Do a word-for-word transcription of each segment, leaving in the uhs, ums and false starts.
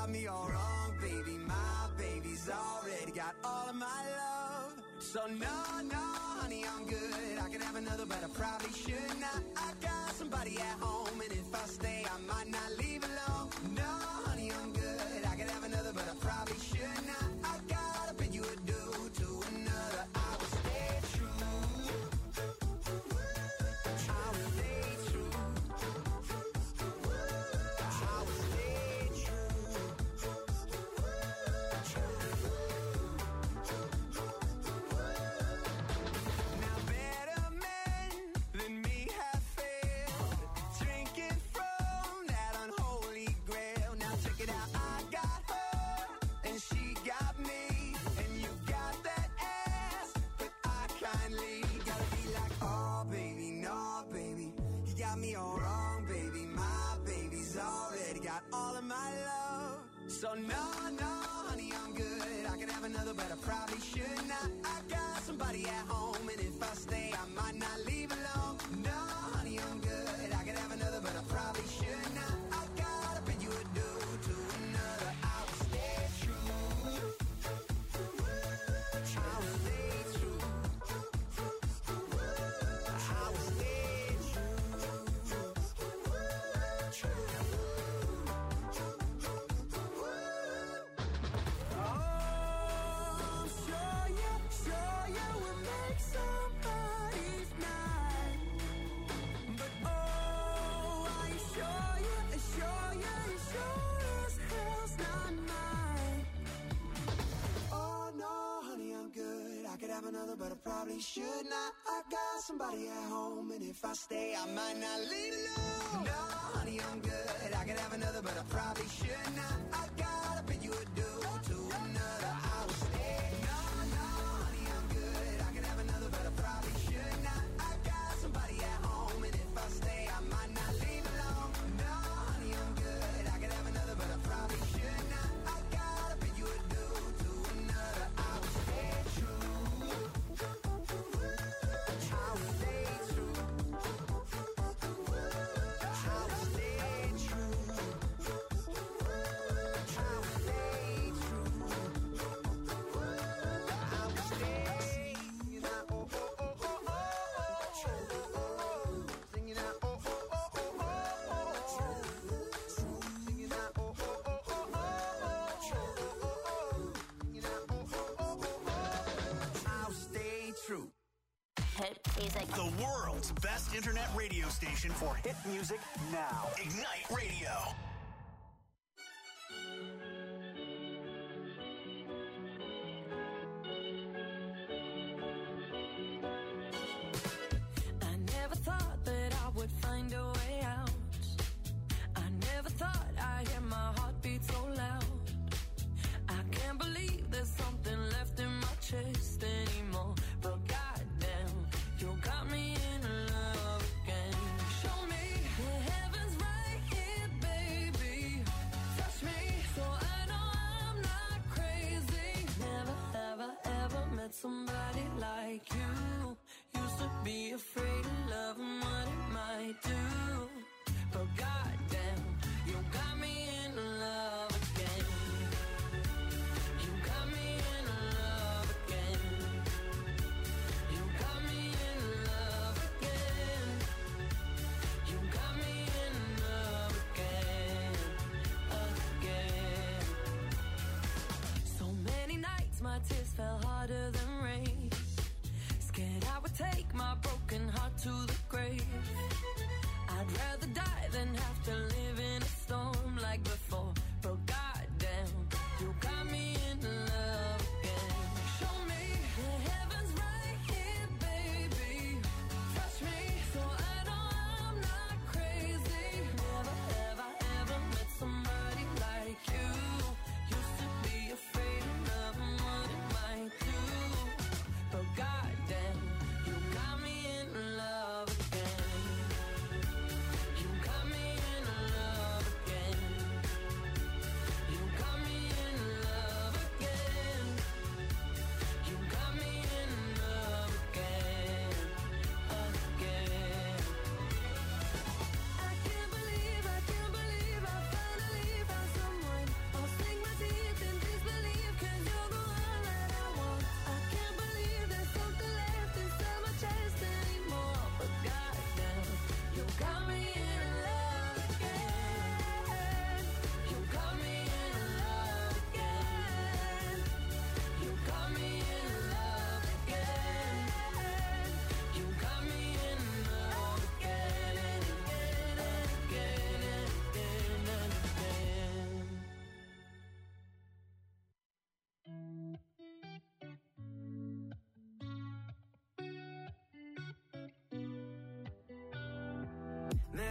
got me all wrong, baby. My baby's already got all of my love. So no, no, honey, I'm good. I could have another, but I probably should not. I got somebody at home, and if I stay, I might not leave alone. No, honey, I'm good. I could have another, but I probably should not. I gotta bid you adieu to another. I will stay true. I will stay true. I will stay true. Now better men than me have failed, drinking from that unholy grail. Now check it out, I got her and she got me, and you got that ass, but I kindly gotta be like, oh baby, no baby, you got me all wrong, baby. My baby's already got all of my love. So no, no, honey, I'm good. I could have another, but I probably should not. I got somebody at home, and if I stay, I might not leave alone. No, honey, I'm good. I could have another, but I probably should not. I gotta bid you adieu to another. I will stay true. I will stay true. I will stay true. Oh, I'm sure you, sure you will make somebody's night. But oh, are you sure you, sure you, sure as hell's not mine? Oh no, honey, I'm good. I could have another, but I probably should not. I got somebody at home, and if I stay, I might not leave alone. No, honey, I'm good. I could have another, but I probably should not. I gotta bid you adieu to another. I will stay. No, no, honey, I'm good. I could have another, but I probably should not. I got somebody at home, and if I stay, I might not leave alone. No, honey, I'm good. I could have another, but I probably should not. I gotta bid you adieu to another. I will stay true. I will stay true. I will stay true. I will stay true. I will stay. Singing out, oh, oh, oh, oh, oh, oh. Singing out, oh, oh, oh, oh, oh, oh. Singing out, oh, oh, oh, oh, oh, oh. Singing out, oh, oh, oh, oh, oh. I'll stay true. Hit music. The world's best internet radio station for hit music now. Ignite Radio. I never thought that I would find a way out. I never thought I'd hear my heartbeat so loud. I can't believe there's something left in my chest anymore. But goddamn, you got me in love again. Show me the heavens right here, baby. Touch me so I know I'm not crazy. Never, ever, ever met somebody like you. Used to be afraid of love and what it might do. But goddamn, you got me in love again. You got me in love again. You got me in love again. You got me in love again, again. So many nights my tears fell harder than rain. Scared I would take my broken heart to the grave. I'd rather die than have to live in a storm like before. But goddamn, you got me in love again. Show me the heavens right here, baby. Touch me so I know I'm not crazy. Never, ever, ever met somebody like you. Used to be afraid of love and what it might do. But goddamn, you got me in love again. You got me in love.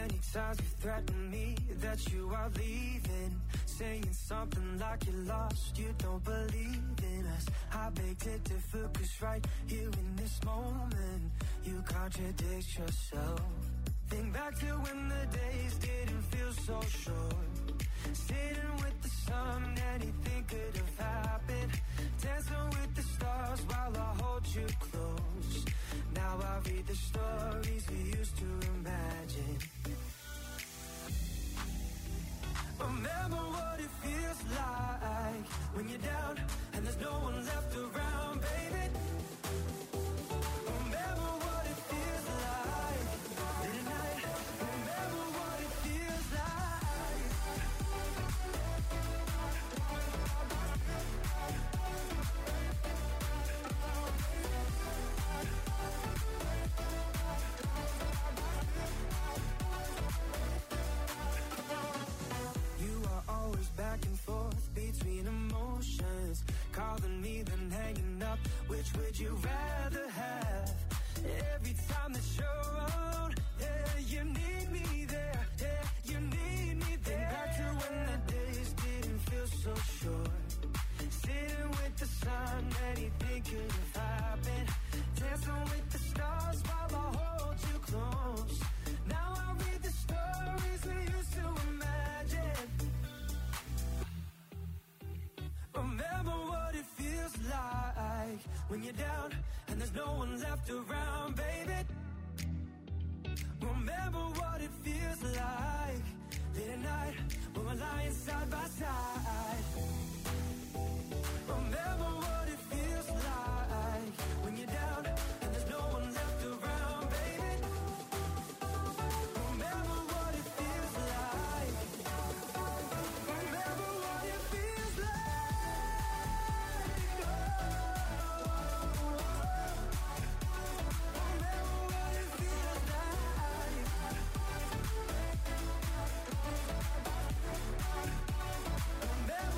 Many times you threatened me that you are leaving, saying something like you're lost, you don't believe in us. I beg to differ, cause right here in this moment, you contradict yourself. Think back to when the days didn't feel so short, sitting with the sun, anything could have happened, dancing with the stars while I hold you close. Now I read the stories we used to imagine. Remember what it feels like when you're down and there's no one left around, baby. Remember what it feels like tonight. Remember what it feels like. Always back and forth between emotions, calling me then hanging up. Which would you rather have? Every time that you're around, yeah, you need me there, yeah, you need me there. Think back to when the days didn't feel so short, sitting with the sun, anything could have happened, dancing with the stars while I hold you close. Now I read the stories we used to imagine. Remember what it feels like when you're down and there's no one left around, baby. Remember what it feels like late at night when we're lying side by side. Remember what it feels like when you're down and there's no one left around, baby. Remember what it feels like. Remember what it feels like. Remember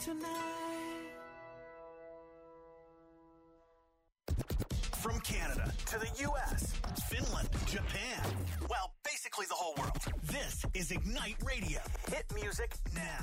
tonight. From Canada to the U S, Finland, Japan, well, basically the whole world. This is Ignite Radio. Hit music now.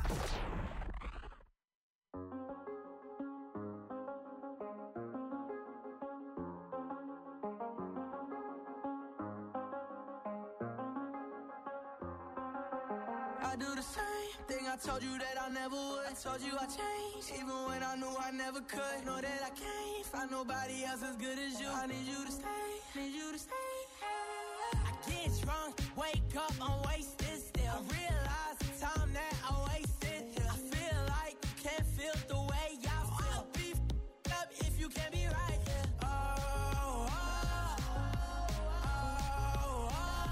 I do the same thing I told you that I never would. I told you I changed, even when I knew I never could. Know that I can't find nobody else as good as you. I need you to stay, need you to stay. I get drunk, wake up, I'm wasted still. I realize the time that I wasted here. I feel like you can't feel the way I feel. I'll be f***ed up if you can't be right here. Oh, oh, oh, oh,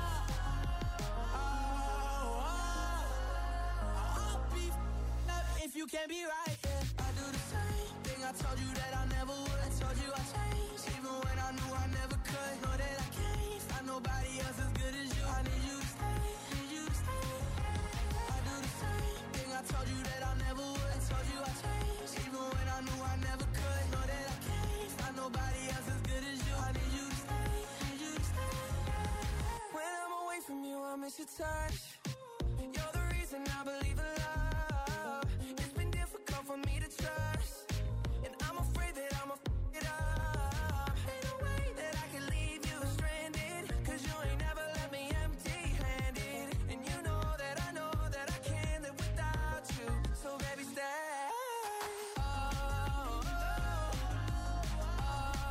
oh, oh. I'll be f***ed up if you can't be right here. I do the same thing I told you that I never would. I told you I changed, even when I knew I never could. Know that I can't find nobody else as good as you. I need you to stay, need you to stay. I do the same thing I told you that I never would. I told you I changed, even when I knew I never could. Know that I can't find nobody else as good as you. I need you to stay, need you to stay. When I'm away from you, I miss your touch. You're the reason I believe in love. It's been difficult for me to trust, and I'm afraid that I'ma f*** it up. Ain't no way that I can leave you stranded, cause you ain't never left me empty-handed. And you know that I know that I can't live without you. So baby, stay. Oh, oh, oh,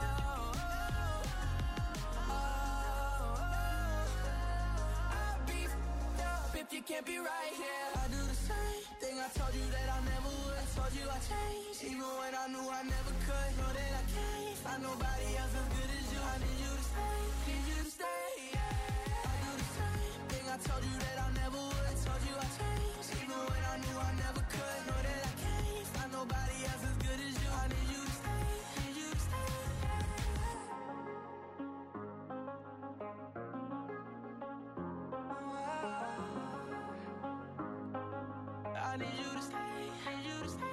oh, oh. I'll be f***ed up if you can't be right here. I do the same thing I told you that I never would. I told you I changed, even when I knew I never could. Know that I can't find nobody else as good as you. I need you to stay, need you to stay. I do the same thing I told you that I never would. I told you I changed, even when I knew I never could. Know that I can't find nobody else as good as you. I need you to stay, need you to stay. I need you to stay, need you to stay.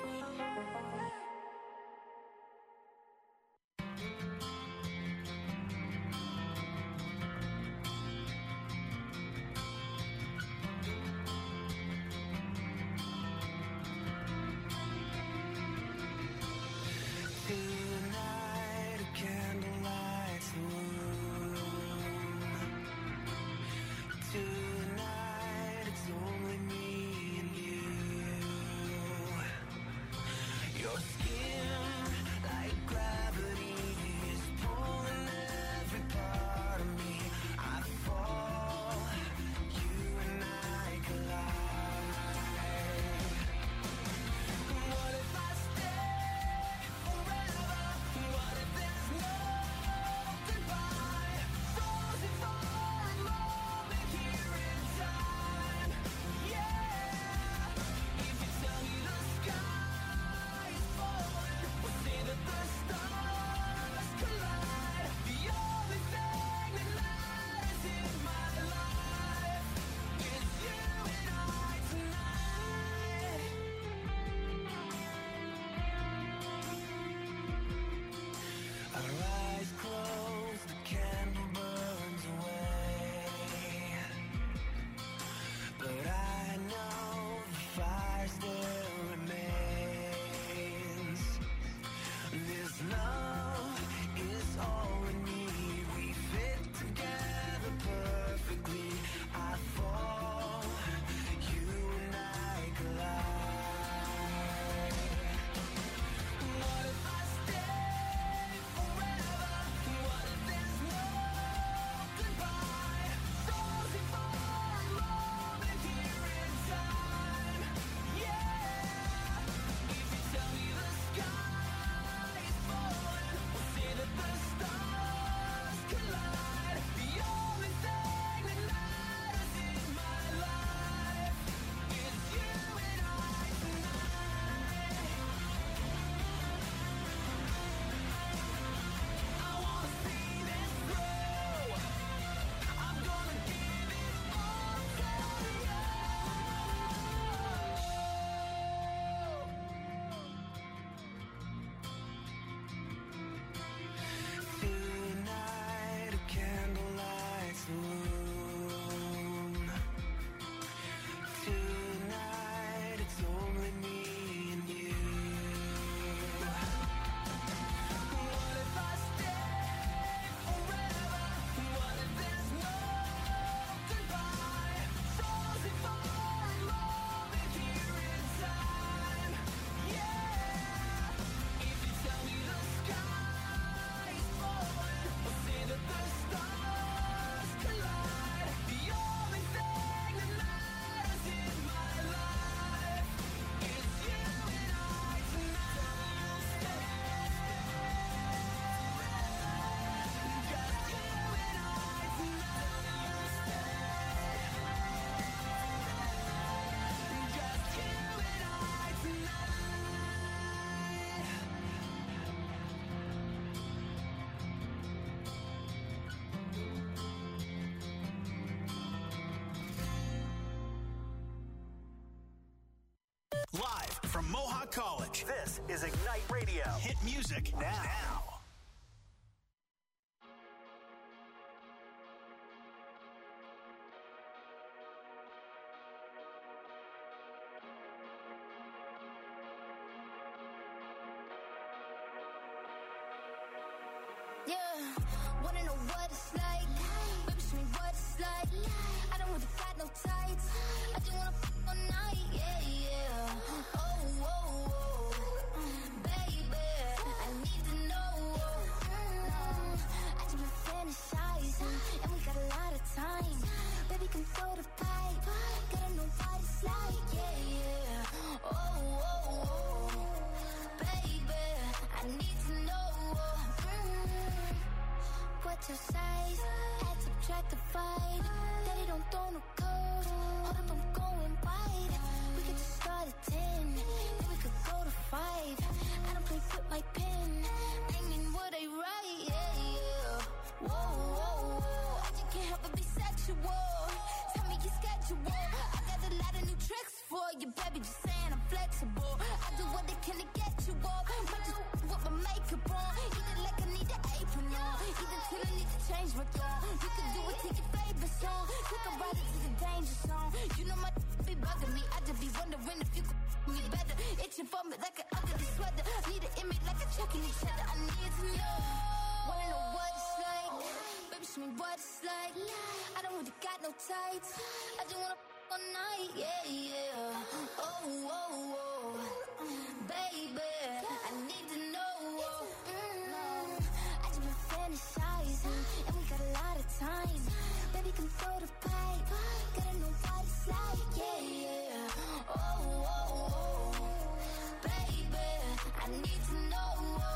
is Ignite Radio. Hit music now. now. Yeah, wanna know what it's like? Baby, show me what it's like. I don't really got no tights. I just wanna f*** all night. Yeah, yeah. Oh, oh, oh. Baby, I need to know. Mm, I just been fantasizing, and we got a lot of time. Baby, come throw the pipe. Gotta know what it's like. Yeah, yeah. Oh, oh, oh. Baby, I need to know. What's your size? Add, subtract, divide. Daddy don't throw no code. Hold up, I'm going wide. We could just start at ten, then we could go to five. I don't play with my pen. I mean what I write, yeah, yeah. Whoa, whoa, whoa. I just can't help but be sexual. Tell me your schedule. I got a lot of new tricks for you, baby. Just saying I'm flexible. I do what I can to get you up. Might just with my makeup on. Eat it like I need an apron on. Eat it till I need to change my tone. You can do it to your favorite song. Take a ride into the danger zone. You know my be bugging me. I just be wondering if you could me better. Itching for me like an ugly sweater. Need an image like a checking each other. I need to know. Wanna know what it's like? Baby, show me what it's like. I don't really got no tights. I just wanna f*** all night. Yeah, yeah. Oh, oh, oh. Baby, I need to know. Mm, I just been fantasizing, and we got a lot of time. Baby, come throw the pipe. Gotta know what it's like. Yeah, yeah. Oh, oh, oh. Baby, I need to know.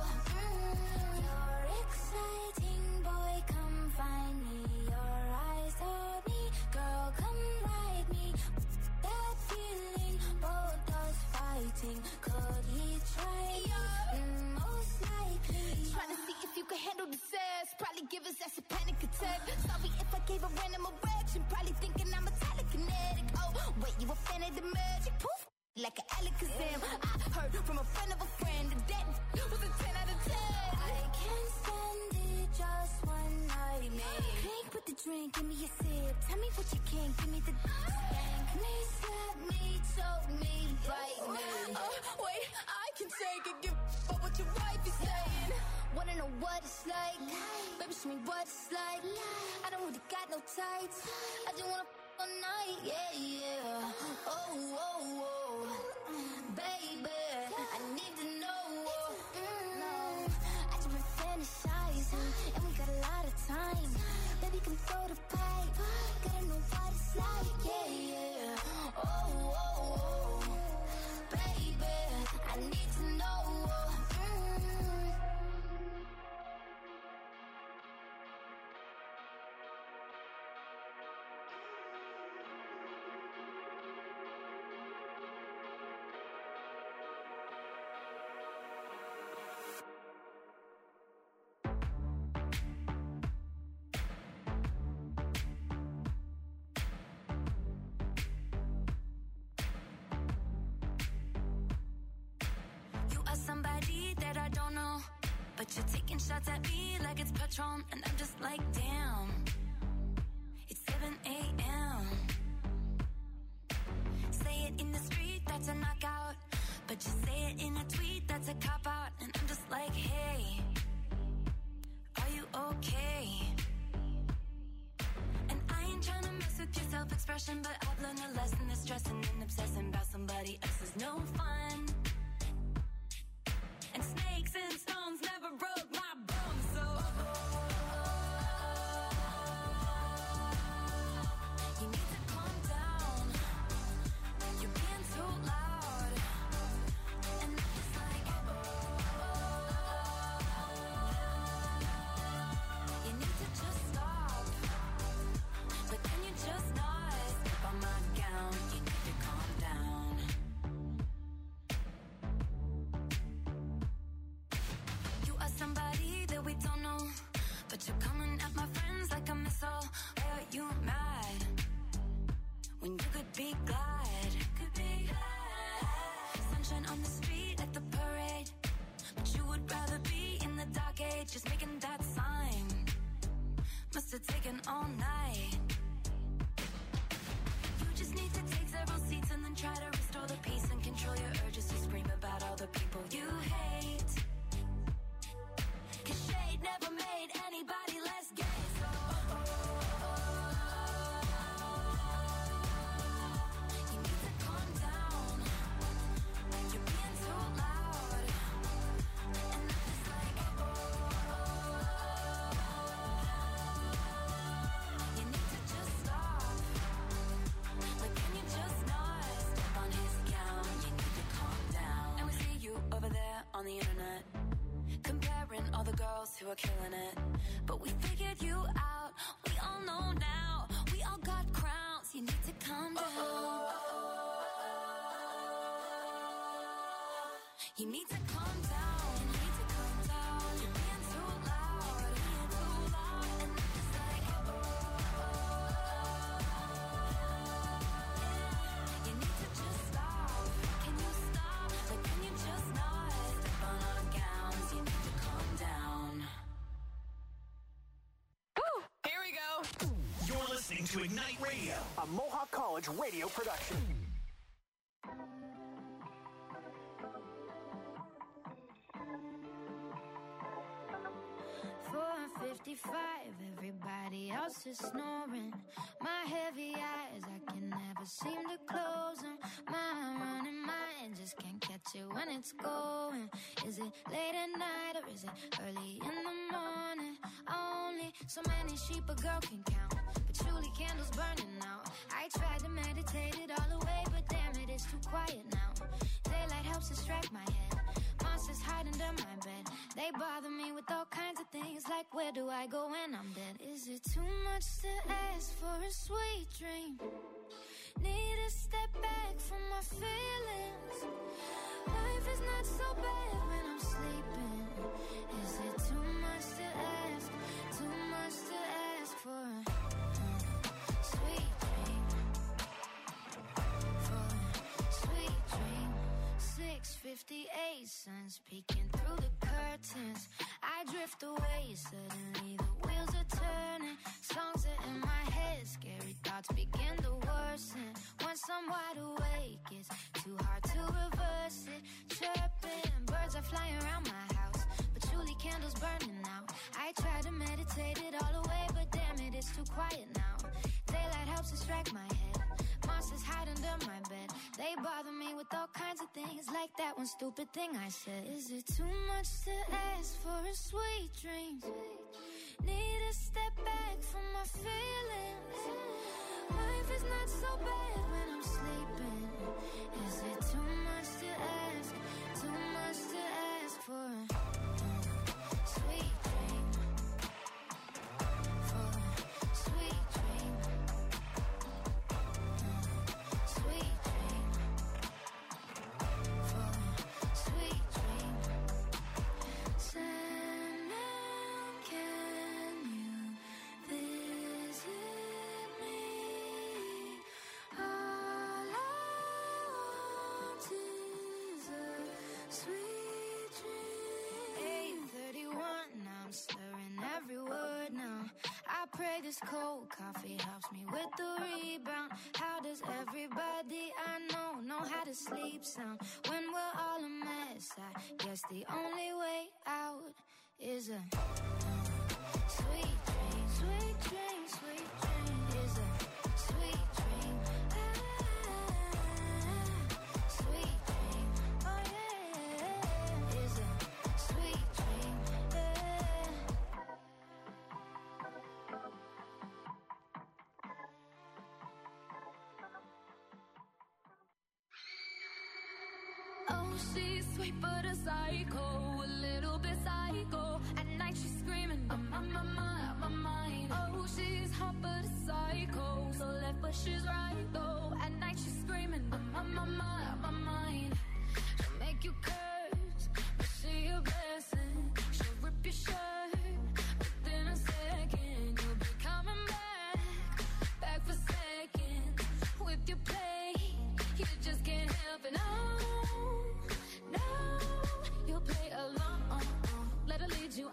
Mm, you're exciting, boy. Come find me. Your eyes on me, girl. Come ride me. That feeling, both us fighting. Could he try? Mm, most likely. Trying to see if you can handle the sass. Probably give us that's a panic attack. Sorry if I gave a random erection. Probably thinking I'm a telekinetic. Oh, wait, you a fan of the magic? Poof, like an Alakazam. I heard from a friend of a friend that that was a ten out of ten. I can't stand it, just one night, man. Pink with the drink, give me a sip. Tell me what you can, give me the spank me, slap me, choke me, bite me. Oh, wait, I can take it, give up what your wife is saying. Wanna know what it's like? Baby, show me what it's like. I don't really got no tights. I just wanna f*** all night, yeah, yeah. Oh, oh, oh. Baby, I need to know. Mm, I just been fantasizing, and we got a lot of time. Baby, come throw the pipe. Gotta know what it's like, yeah, yeah. Oh, oh, oh. Baby, I need to know. Mm. Somebody that I don't know, but you're taking shots at me like it's Patron, and I'm just like, damn, it's seven a.m. Say it in the street, that's a knockout, but you say it in a tweet, that's a cop-out, and I'm just like, hey, are you okay? And I ain't trying to mess with your self-expression, but I've learned a lesson that stressing and obsessing about somebody else is no fun. And snakes and stones never broke my bones, so you need to calm down. You're being too loud, and I'm just like, you need to just stop. But then you just not step on my gown. You need to calm down. girls who are killing it, but we figured you out. We all know now. We all got crowns. You need to calm down. You need to calm down. You need to calm down. You're being too loud. Being too loud. And it's like, oh, you need to just stop. Can you stop? Like, can you just not step on our gowns? You need to calm down. Woo! Here we go. You're listening to Ignite Radio, a Mohawk College radio production. four fifty-five, everybody else is snoring. My heavy eyes, I can never seem to close them. My running mind just can't catch it when it's going. Is it late at night or is it early in the morning? Only so many sheep a girl can count, but truly candles burning out. I tried to meditate it all away, but damn it, it's too quiet now. Daylight helps distract my head. Monsters hide under my bed. They bother me with all kinds of things, like where do I go when I'm dead? Is it too much to ask for a sweet dream? Need to step back from my feelings. Life is not so bad when I'm sleeping. Is it too much to ask? Too much to ask for a uh, sweet dream? For a sweet dream. six fifty-eight, sun's peeking through the curtains. I drift away, suddenly the wheels are turning. Songs are in my head, scary thoughts begin to worsen. Once I'm wide awake, it's too hard to reverse it. Chirping, birds are flying around my house, but truly candles burning out. I try to meditate it all away, but damn it, it's too quiet now. Daylight helps distract my head. Monsters hide under my bed. They bother me with all kinds of things, like that one stupid thing I said. Is it too much to ask for a sweet dream? Need to step back from my feelings. Life is not so bad when I'm sleeping. Is it too much to ask? Too much to ask for a uh, sweet dream? For a sweet dream. Sweet dream. For a sweet dream. Sandman, can you visit me? All I want is a sweet dream. eight thirty-one, I'm slurring every word now. I pray this cold coffee helps me with the rebound. How does everybody I know know how to sleep sound when we're all a mess? I guess the only way out is a sweet dream, sweet dream, sweet dream. Is a sweet dream, ah, sweet dream. Oh yeah, is a sweet dream, yeah. Oh, she's sweet but a psycho, a little bit psycho. At night she's screaming, I'm on my mind, my mind. Oh, she's hot but a psycho, so left but she's right though. At night she's screaming, I'm on my mind, my mind. She'll make you curse, but she a blessing. She'll rip your shirt, within a second you'll be coming back, back for seconds. With your play, you just can't help it. No, no, you'll play along. Let her lead you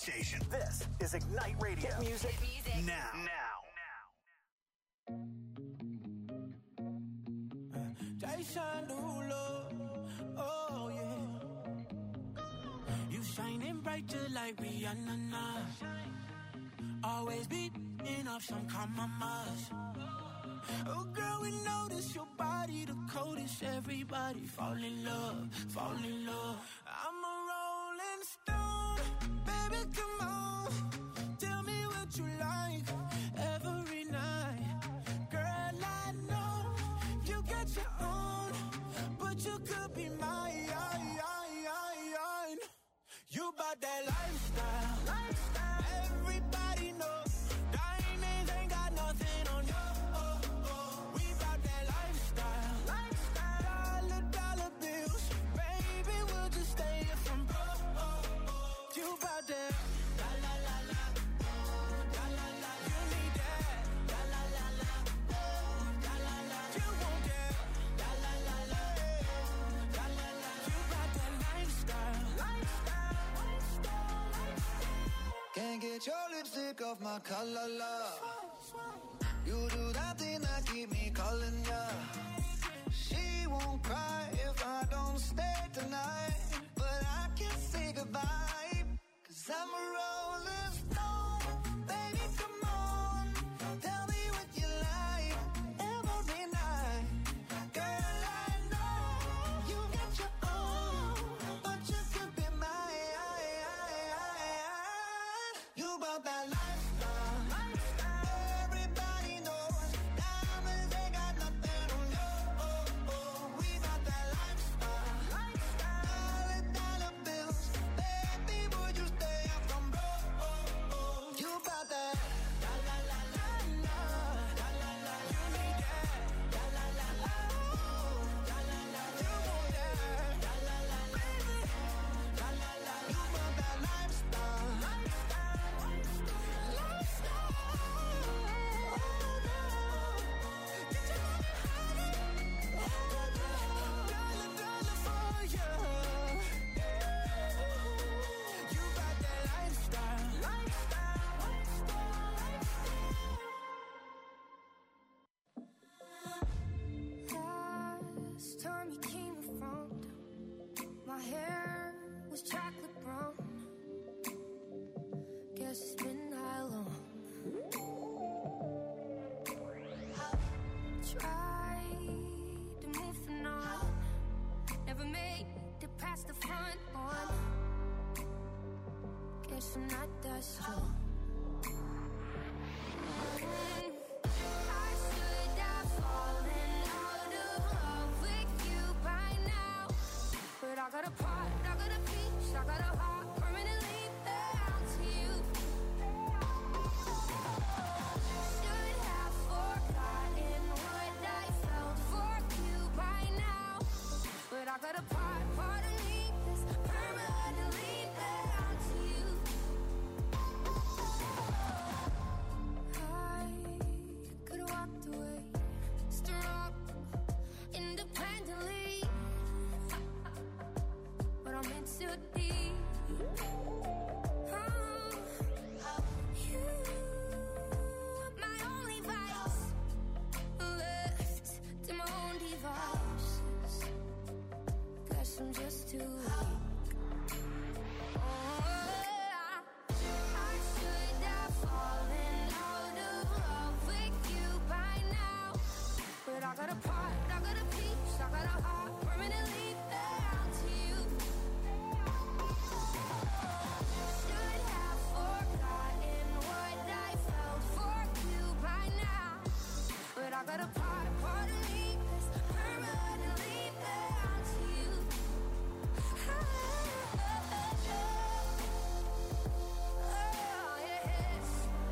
station. This is Ignite Radio. Hit music, music. now. Now. Jason Derulo, oh yeah. You shining bright just like Rihanna now. Always beating up some compromise. Oh girl, we notice your body the coldest. Everybody fall in love, fall in love. I'm a rolling stone, baby, come on. Tell me what you like every night. Girl, I know you got your own, but you could be mine. You bout that lifestyle, lifestyle. Everybody knows diamonds ain't got nothing on you. Oh, oh. We bout that lifestyle, lifestyle. Dollar, dollar bills, baby, we'll just stay here from broke. Oh, oh. You bout that, la la la la, la la la. You need that, la la la la, la la la. You want that, la la la la, la la la. You bout that lifestyle, lifestyle. Can't get your lipstick off my collar, love. You do that thing that keep me calling ya. She won't cry if I don't stay tonight, but I can't say goodbye, cause I'm a rolling stone. Baby, come on, tell me what you like every night. Girl, I know you got your own, but you could be mine. You about that lifestyle, lifestyle. Everybody knows diamonds ain't got nothing on you. Oh, oh. We about that lifestyle, lifestyle. Dollar, dollar bills, baby, would you stay up from broke? Oh, oh. You about that, la la la la la, la la la. You need that, la la la la, la la la. You want that, la la la la, baby, la la la. You about that lifestyle, lifestyle. Last time you came around, my hair was chocolate brown. Guess it's been that long. Tried to move the on, never made it past the front lawn. Guess I'm not that strong. Mm, I should have fallen out of love with you by now, but I got a part, I got a piece, I got a heart permanently bound to you. Should have forgotten what I felt for you by now, but I got a part, part of me that's permanently bound to you. I could have walked away, strong, independently, but I'm in too deep. Oh, you, my only vice, left to my own devices. Guess I'm just too weak. Oh, I should have fallen out of love with you by now, but I got a part, I got a piece, I got a heart permanently bound to you. Should have forgotten what I felt for you by now, but I got a part, part of me that's permanently bound to you. Oh, yes.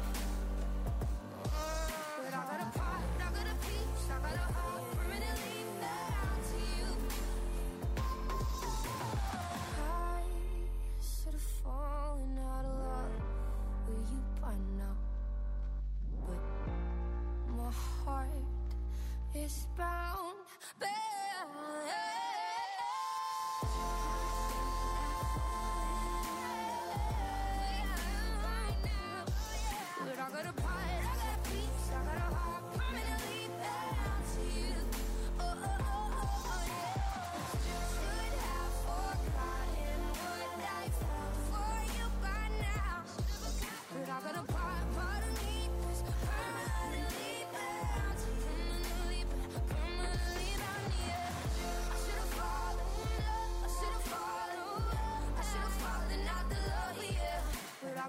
But I got a part, I got a piece, I got a heart permanently bound to you. I should have fallen out of love with you by now, but my heart is bound, bound.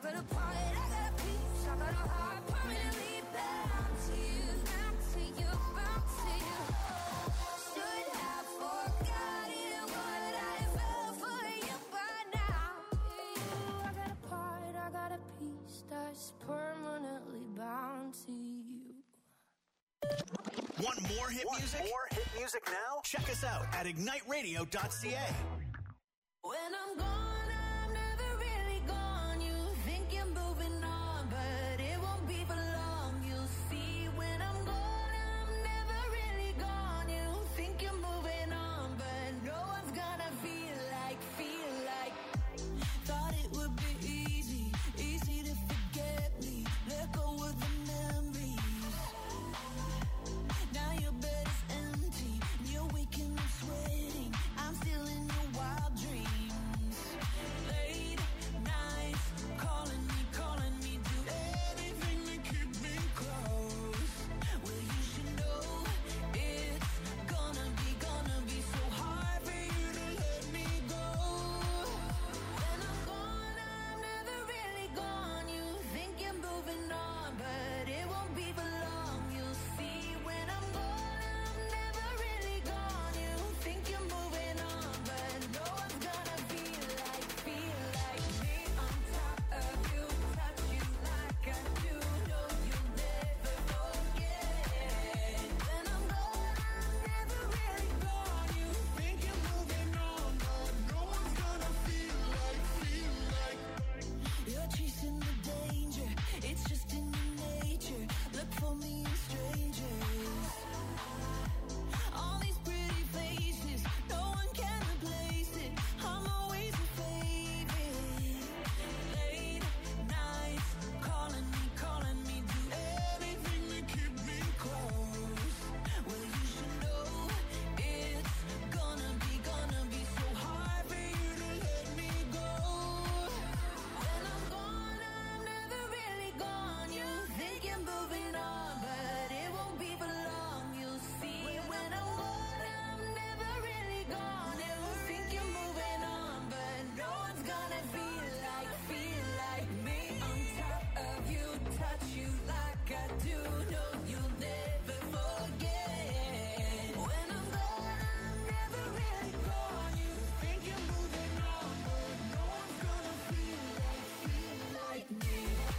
got a part, I got a piece, I got a heart permanently bound to you, bound to you, bound to you. Should have forgotten what I felt for you by now. I got a part, I got a piece that's permanently bound to you. Want more hit Want music? more hit music now? Check us out at ignite radio dot c a. When I'm gone, I'm never really gone. You think you're moving on, but it won't be for long. You'll see when I'm gone, I'm never really gone. You think you're moving on, but no one's gonna feel like, feel like. Thought it would be easy, easy to forget me. Let go of the memories. Now your bed is empty, and you're waking up sweating. I'm still in your wild dreams. Late nights, calling me, calling me, do anything to keep me close. Well, you should know it's gonna be, gonna be so hard for you to let me go. When I'm gone, I'm never really gone. You think you're moving on, but it won't be for long. You'll see when I'm gone, I'm never really gone. You think you're moving on, but no one's gonna feel like, feel like me on top of you, touch you like I do. No, you'll never forget. When I'm gone, I'm never really gone. You think you're moving on, but no one's gonna feel like, feel like. You're chasing the danger, it's just in your nature. Look for me in strangers. All these pretty faces, no one can replace it. I'm always your favorite. Late nights, calling me, calling me, do anything to keep me close. Well, you should know it's gonna be, gonna be so hard for you to let me go. When I'm gone, I'm never really gone. You think you're moving on, but it won't be for long. You'll see when I'm gone, I'm never really gone. You think you're moving on, but no one's gonna feel like, feel like me on top of you, touch you like I do. No, you'll never forget. When I'm gone, I'm never really gone. You think you're moving on, but no one's gonna feel like, feel like me.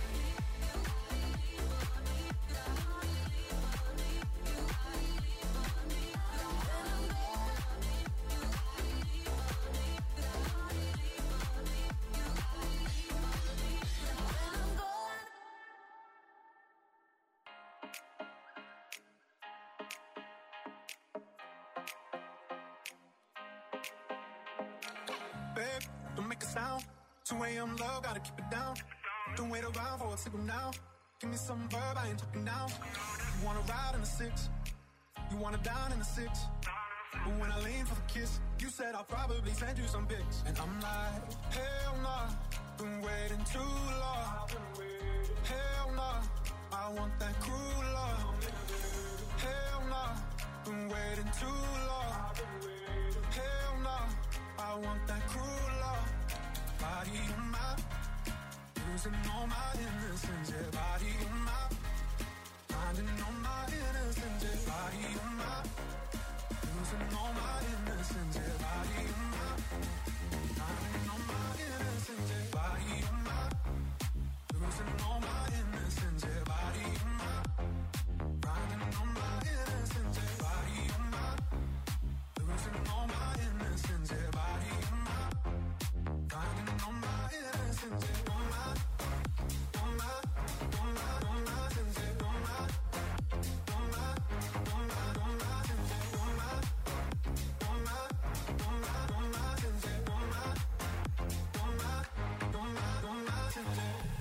Babe, don't make a sound. two a.m. love, gotta keep it down. Don't wait around for a signal now. Give me some verb, I ain't talking now. You wanna ride in the six, you wanna dine in the six. But when I lean for the kiss, you said I'll probably send you some pics. And I'm like, hell nah, been waiting too long. Hell nah, I want that cruel love. Hell nah, been waiting too long. Hell nah, I want that cruel love. Body on my, losing all my innocence. Yeah, body on my, finding all my innocence. Yeah, body on my, losing all my innocence. Yeah, body on my, finding all my innocence. Yeah, body on my, losing all my innocence. Yeah, body on my, finding all my innocence. Yeah, body on my, losing all my innocence. Yeah, body on my, finding all my innocence. Yeah, on my, on my, on my, on my innocence. Yeah, on my, on my, on my, on my innocence. Yeah, on my, on my, on my, on my innocence. Yeah, on my, on my, on my, on my innocence.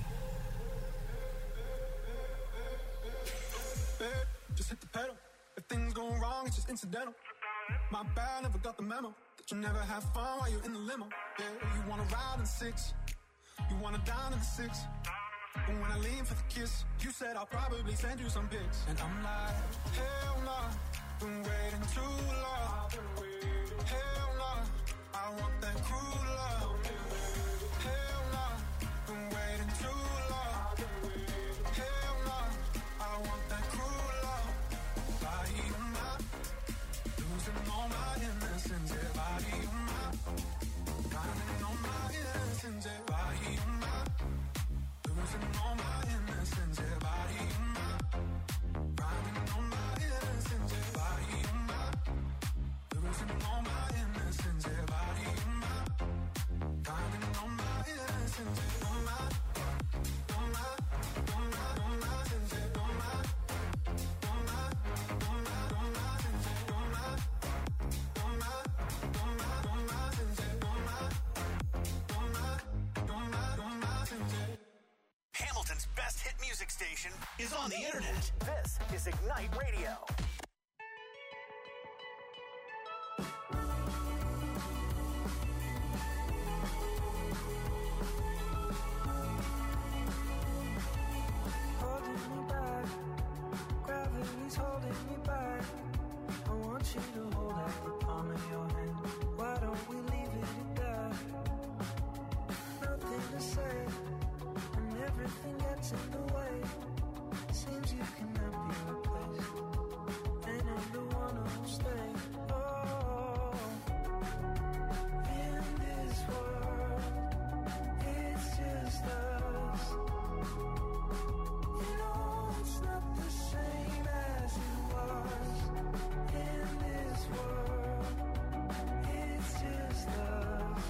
Babe, just hit the pedal. If things go wrong, it's just incidental. My bad, never got the memo that you never have fun while you're in the limo. Yeah, you wanna ride in the six, you wanna dine in the six. But when I lean for the kiss, you said I'll probably send you some pics. And I'm like, hell nah, been waiting too long. Hell nah, I want that cruel love. Hell nah, been waiting too Hamilton's best hit music station is on the internet. This is Ignite Radio. Holding me back, gravity's holding me back. I want you to hold out the palm of your hand. Why don't we leave it at that? Nothing to say, and everything gets in the way. Seems you cannot be replaced, and I'm the one who'll stay. Oh, in this world, it's just us. You know it's not the same as it was. In this world, it's just us.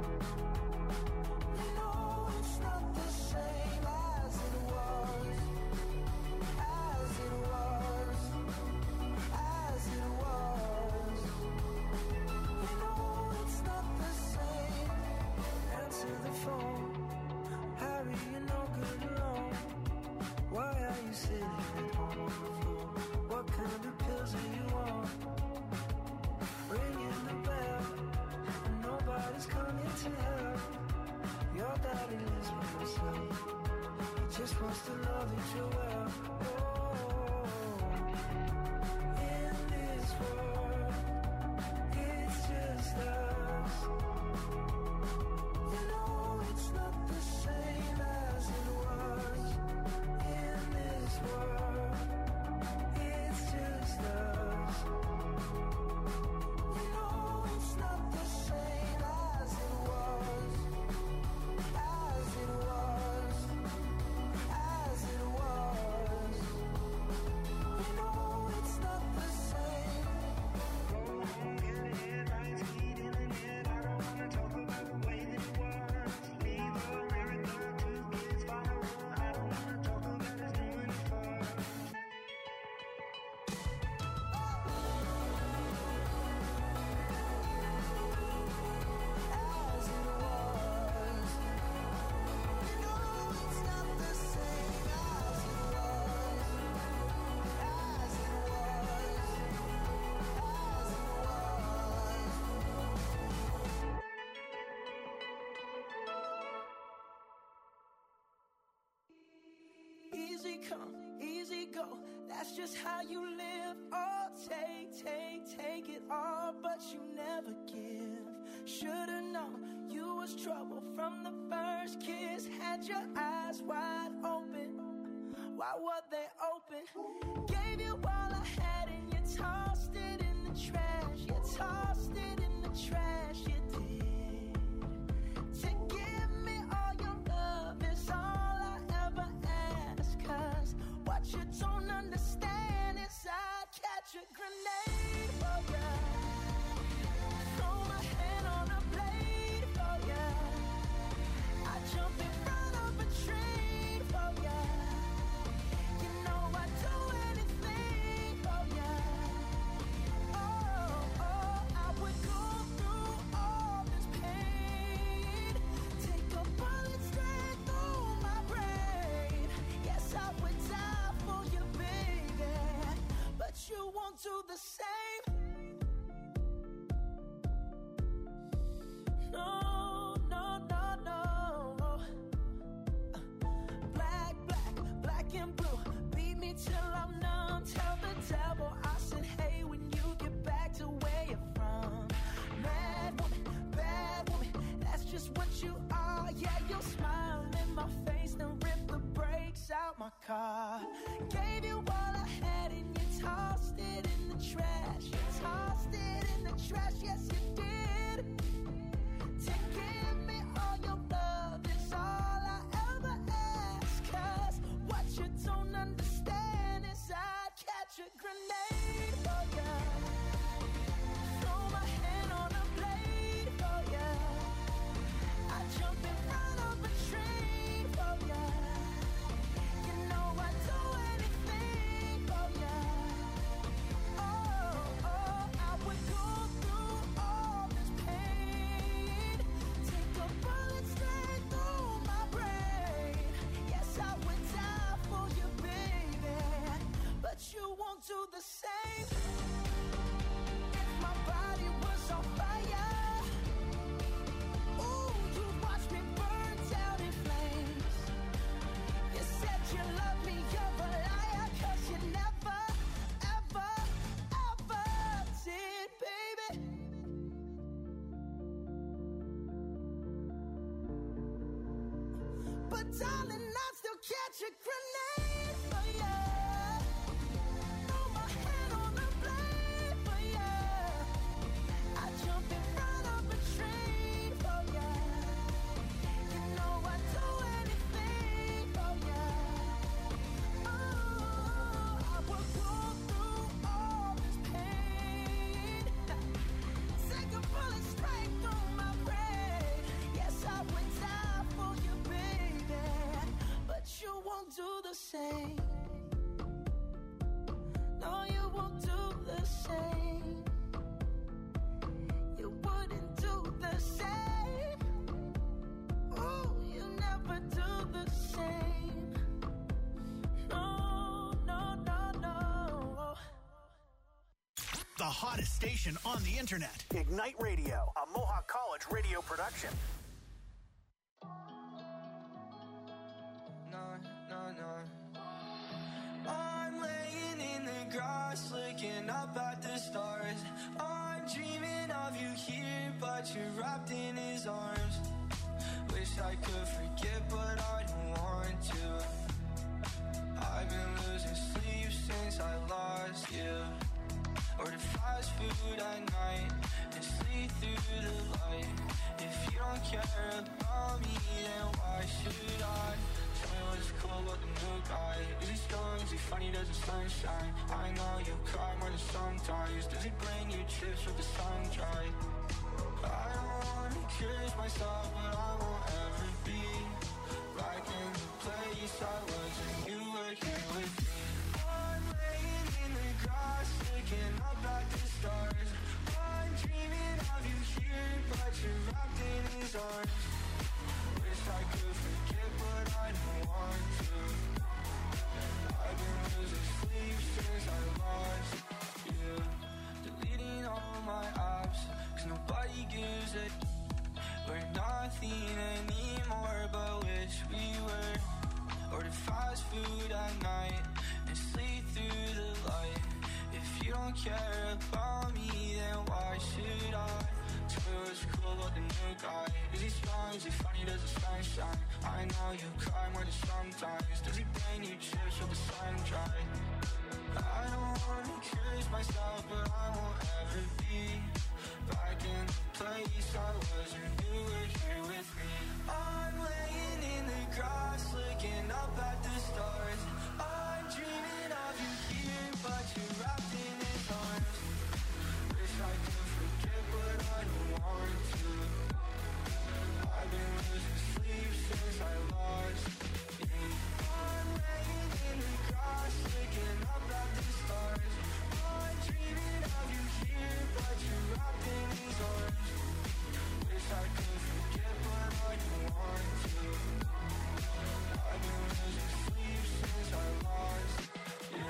You know it's not the same as it was. As it was. As it was. You know it's not the same. Answer the phone. Harry, you're no good alone. Why are you sitting at home on the floor? What kind of pills are you on? Ringing the bell, and nobody's coming to help. Your daddy lives by himself. He just wants to know that you're well. Oh, in this world, it's just us. You know it's not the same as it was. In this world, it's just us. You know it's not the same as it was. As it was. As it was. You know it's not the same. Go home, get a headlights, heat in the net. I don't wanna talk about the way that it was. Leave America, two kids follow her. I don't wanna talk about us doing it first. As it was. You know it's not the same as it was. As it was. As it was. Easy come, easy go. That's just how you live. Oh, take, take, take it all, but you never give. Should've known you was trouble from the first kiss. Had your eyes wide open. Why were they open? Gave you all I had and you tossed it in the trash. You tossed it in the trash. You did. To give me all your love is all I ever ask. 'Cause what you don't understand is I'd catch a grenade for ya. Throw my hand on a blade for ya. I jump in front of a train for ya. You know I'd do anything for ya. Oh, oh, I would go through all this pain. Take a bullet straight through my brain. Yes, I would die for you, baby. But you won't do the same. No, no, no, no. Black, black, black and blue. Beat me till I'm numb. Tell the devil I said, hey, when you get back to where you're from. Mad woman, bad woman, that's just what you are. Yeah, you'll smile in my face, then rip the brakes out my car. Gave you all I had and you tossed it in the trash. You tossed it in the trash, yes you did. To give me all your love is all I ever ask. 'Cause what you don't understand is I'd catch a grenade for ya. Throw my hand on a blade for ya. I jump in front of a train for ya. You know I'd do anything for ya. Oh, oh, I would go through all this won't do the same. If my body was on fire, ooh, you'd watch me burn down in flames. You said you love me, you're a liar, 'cause you never, ever, ever did, baby. But darling, I still catch a grenade for you. Throw my hand on the blade for you. I jump in front of a train for you. You know I'd do anything for you. Oh, I would go through all this pain. Take a bullet straight through my brain. Yes, I would die for you, baby. But you won't do the same. No, you won't do the same. You wouldn't do the same. Ooh, you never do the same. No, no, no, no. The hottest station on the internet. Ignite Radio, a Mohawk College radio production. No, no, no. I'm laying in the grass, looking up at the stars. I'm dreaming of you here, but you're wrapped in his arms. Wish I could forget, but I don't want to. I've been losing sleep since I lost you. Order fast food at night and sleep through the light. If you don't care about me, then why should I? Tell me what's cool about the new guy. Is he strong? Is he funny? Does the sunshine? I know you cry more than sometimes. Does he bring you chips with the sun dry? I don't wanna curse myself, but I won't ever be back in the place I was when you were here with me. I'm laying in the grass, looking up at the stars. I'm dreaming of you here, but you're wrapped in his arms. Wish I could forget, but I don't want to. I've been losing sleep since I lost you. Deleting all my apps, 'cause nobody gives a. We're nothing anymore, but wish we were. Order fast food at night and sleep through the light. If you don't care about me, then why should I? Tell me what's cool about the new guy. Is he strong? Is he funny? Does the sun shine? I know you cry more than sometimes. Does he bring you chips with the sun dry? I don't wanna curse myself, but I won't ever be back in the place I was when you were here with me. I'm laying in the grass, looking up at the stars. I'm dreaming of you here, but you're wrapped in his arms. Wish I could forget, but I don't want to. I've been losing sleep since I lost you. I'm laying in the grass, looking up at the stars. I'm dreaming of you here, but you're wrapped in his arms. Wish I could forget, but I don't want to. I've been losing sleep since I lost you.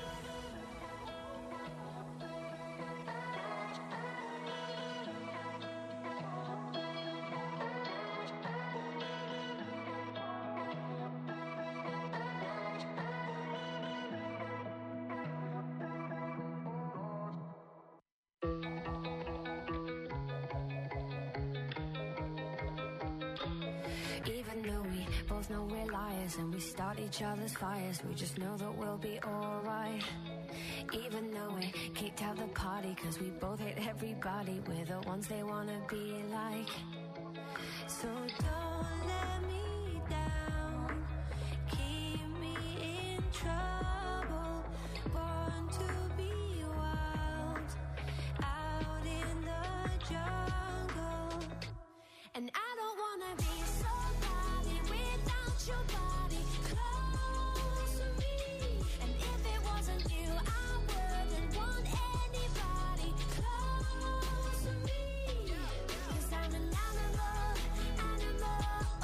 Even though we both know we're liars and we start each other's fires, we just know that we'll be alright. Even though we kicked out the party 'cause we both hate everybody, we're the ones they wanna be like. So don't let me down, keep me in trouble, born to be wild, out in the jungle. And I don't wanna be somebody without your body close to me. And if it wasn't you, I wouldn't want anybody close to me. 'Cause I'm an animal, animal,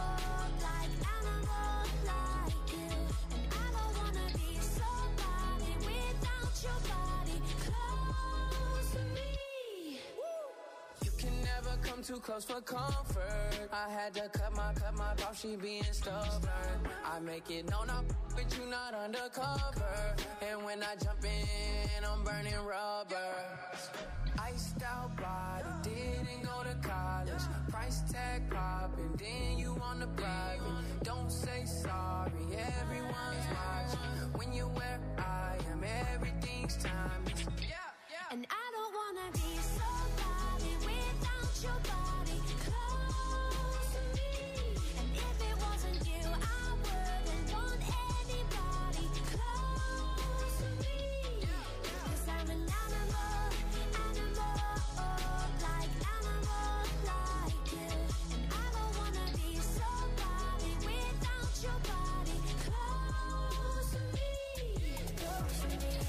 come too close for comfort. I had to cut my, cut my off, she being stubborn. I make it known I'm with you, not undercover. And when I jump in, I'm burning rubber. Iced out body, didn't go to college. Price tag popping, then you on the private. Don't say sorry, everyone's watching. When you're where I am, everything's timeless. Yeah, yeah. And I don't wanna be somebody without your body close to me. And if it wasn't you, I wouldn't want anybody close to me. Cause I'm an animal, animal, like animal, like you. And I don't wanna be somebody without your body close to me, close to me.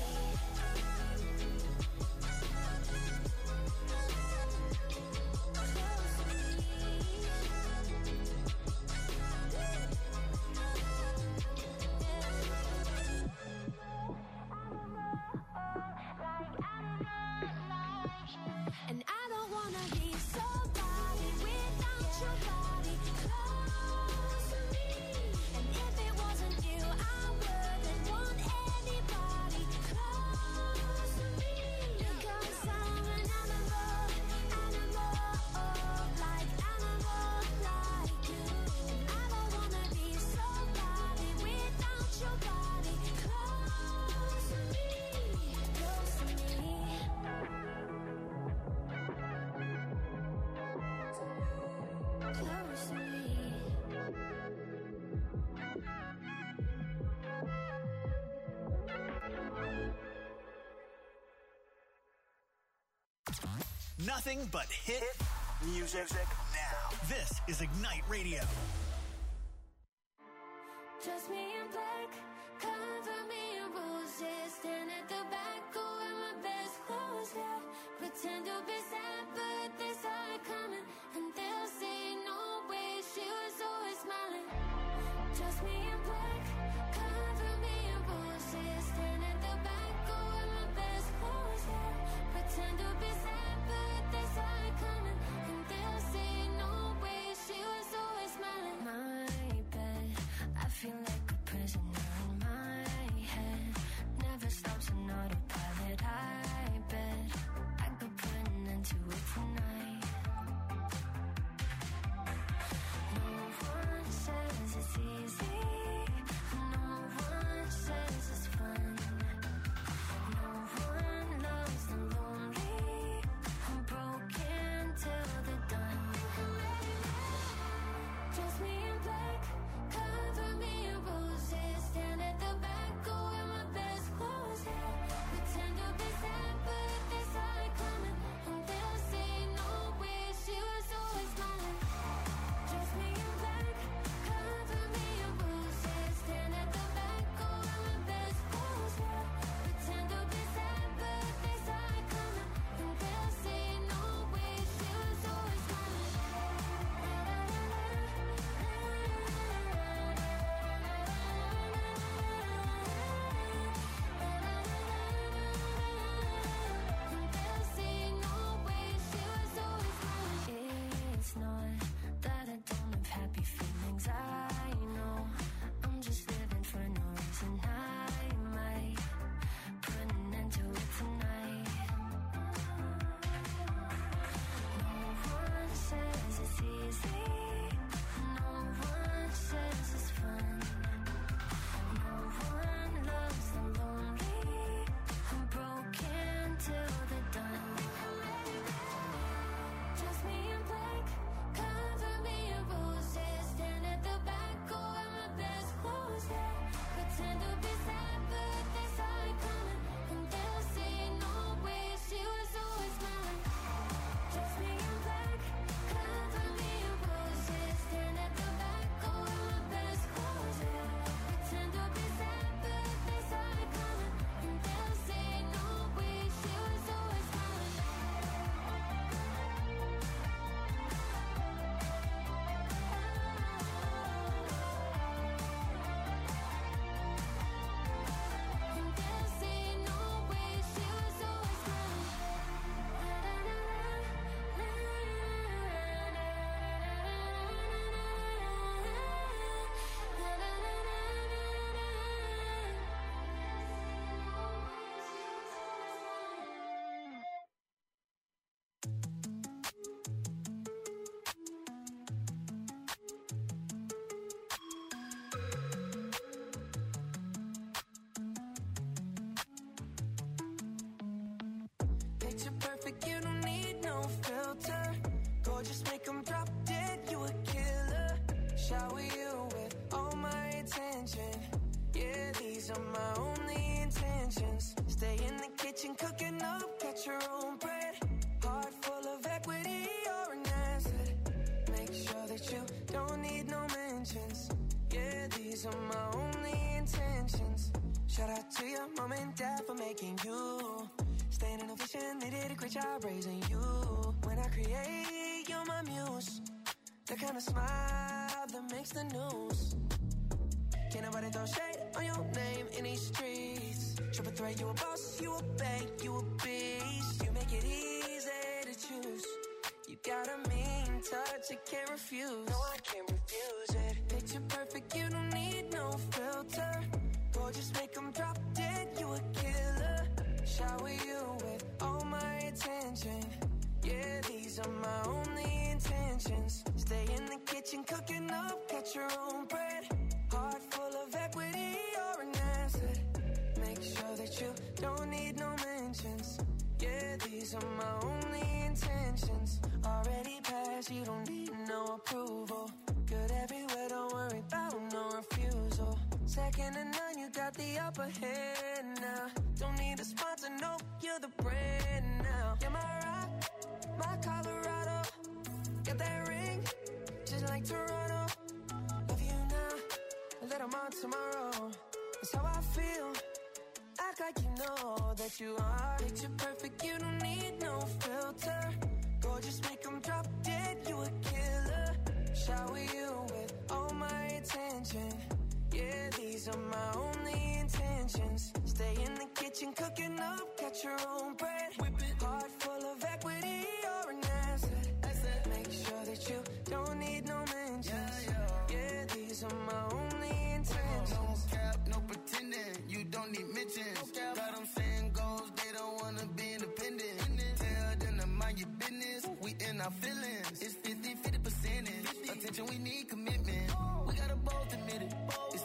And I don't wanna be somebody without your body close to me. And if it wasn't you, I wouldn't want anybody close to me. Because I'm an animal, animal, like animal, like you. And I don't wanna be somebody without your body close to me, close to me. Close to me. Nothing but hit music now. This is Ignite Radio. Dress me in black, cover me in roses. Stand at the back, go in my best clothes, yeah. Pretend to be sad, but they saw it coming. And they'll say, no way, she was always smiling. Dress me in black, cover me in roses. Stand at the back, go in my best clothes, yeah. Pretend to be sad, but they saw it coming. And they'll say, no way, she was always smiling. My bed, I feel like a prisoner in my head. Never stops an autopilot, I bet I could put an end to it tonight. No one says it's easy. Shower you with all my attention. Yeah, these are my only intentions. Stay in the kitchen cooking up, get your own bread. Heart full of equity, you're an asset. Make sure that you don't need no mentions. Yeah, these are my only intentions. Shout out to your mom and dad for making you. Staying in a vision, they did a great job raising you. When I create, you're my muse. The kind of smile that makes the news. Can't nobody throw shade on your name in these streets. Triple threat, you a boss, you a bank, you a beast. You make it easy to choose. You got a mean touch, I can't refuse. No, I can't refuse it. Picture perfect, you don't need no filter. Gorgeous, make them drop dead, you a killer. Shower you with all my attention. Yeah, these are my only intentions. Stay in the kitchen cooking up, get your own bread. Heart full of equity, you're an asset. Make sure that you don't need no mentions. Yeah, these are my only intentions. Already passed, you don't need no approval. Good everywhere, don't worry about no refusal. Second to none, you got the upper hand now. Don't need a sponsor, no, you're the brand now. You're my rock, my Colorado. Got that ring, just like Toronto. Love you now, let them on tomorrow. That's how I feel. Act like you know that you are. Picture perfect, you don't need no filter. Gorgeous, make them drop dead, you a killer. Shower you with all my attention. Yeah, these are my only intentions. Stay in the kitchen cooking up, get your own bread. Whip it. Heart full of equity, you're an asset. asset. Make sure that you don't need no mentions. Yeah, yeah. Yeah, these are my only intentions. No cap, no pretending, you don't need mentions. No got them saying goals, they don't wanna be independent. Tell them to mind your business, we in our feelings. It's fifty, fifty percentage. Attention we need,